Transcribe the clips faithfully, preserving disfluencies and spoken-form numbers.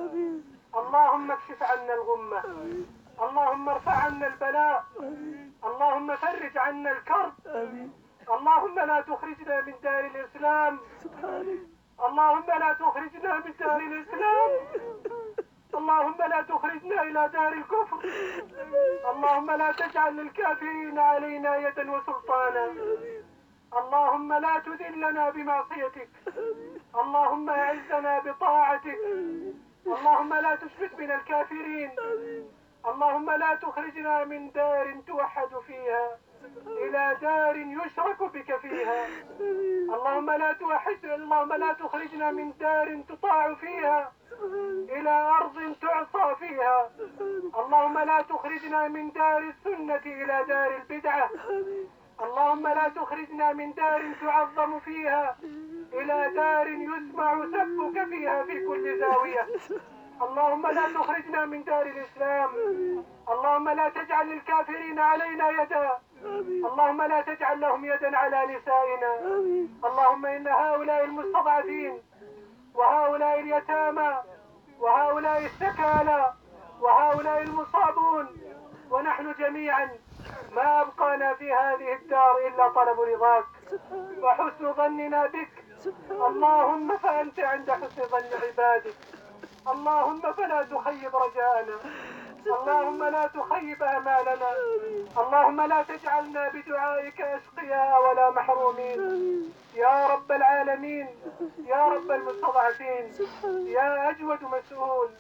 اللهم اكشف عنا الغمة. اللهم ارفع عنا البلاء. اللهم فرج عنا الكرب. اللهم لا تخرجنا من دار الإسلام. اللهم لا تخرجنا من دار الإسلام. اللهم لا تخرجنا إلى دار الكفر. اللهم لا تجعل للكافرين علينا يدا وسلطانا. اللهم لا تذلنا بمعصيتك. اللهم اعزنا بطاعتك. اللهم لا تشمت بنا الكافرين. اللهم لا تخرجنا من دار توحد فيها إلى دار يشرك بك فيها. اللهم لا توحد اللهم لا تخرجنا من دار تطاع فيها إلى أرض تعصى فيها. اللهم لا تخرجنا من دار السنة إلى دار البدعة. اللهم لا تخرجنا من دار تعظم فيها إلى دار يسمع سبك فيها في كل زاوية. اللهم لا تخرجنا من دار الإسلام. اللهم لا تجعل للكافرين علينا يدا. اللهم لا تجعل لهم يدا على نسائنا. اللهم إن هؤلاء المستضعفين وهؤلاء اليتامى وهؤلاء السكالى وهؤلاء المصابون ونحن جميعا ما أبقانا في هذه الدار إلا طلب رضاك وحسن ظننا بك. اللهم فأنت عند حسن ظن عبادك. اللهم فلا تخيب رجاءنا. اللهم لا تخيب آمالنا. اللهم لا تجعلنا بدعائك أشقياء ولا محرومين يا رب العالمين. يا رب المستضعفين. يا أجود مسؤول.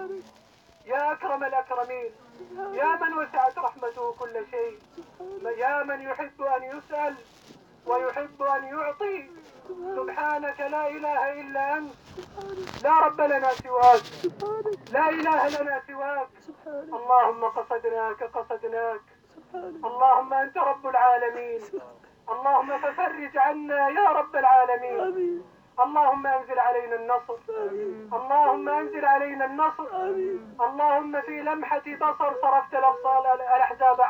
يا أكرم الأكرمين. يا من وسعت رحمته كل شيء. يا من يحب أن يسأل ويحب أن يعطي. سبحانك لا إله إلا أنت. لا رب لنا سواك. لا إله لنا سواك. اللهم قصدناك قصدناك. اللهم أنت رب العالمين. اللهم ففرج عنا يا رب العالمين. اللهم انزل علينا النصر. اللهم انزل علينا النصر. اللهم في لمحة بصر صرفت الأبصار الأحزاب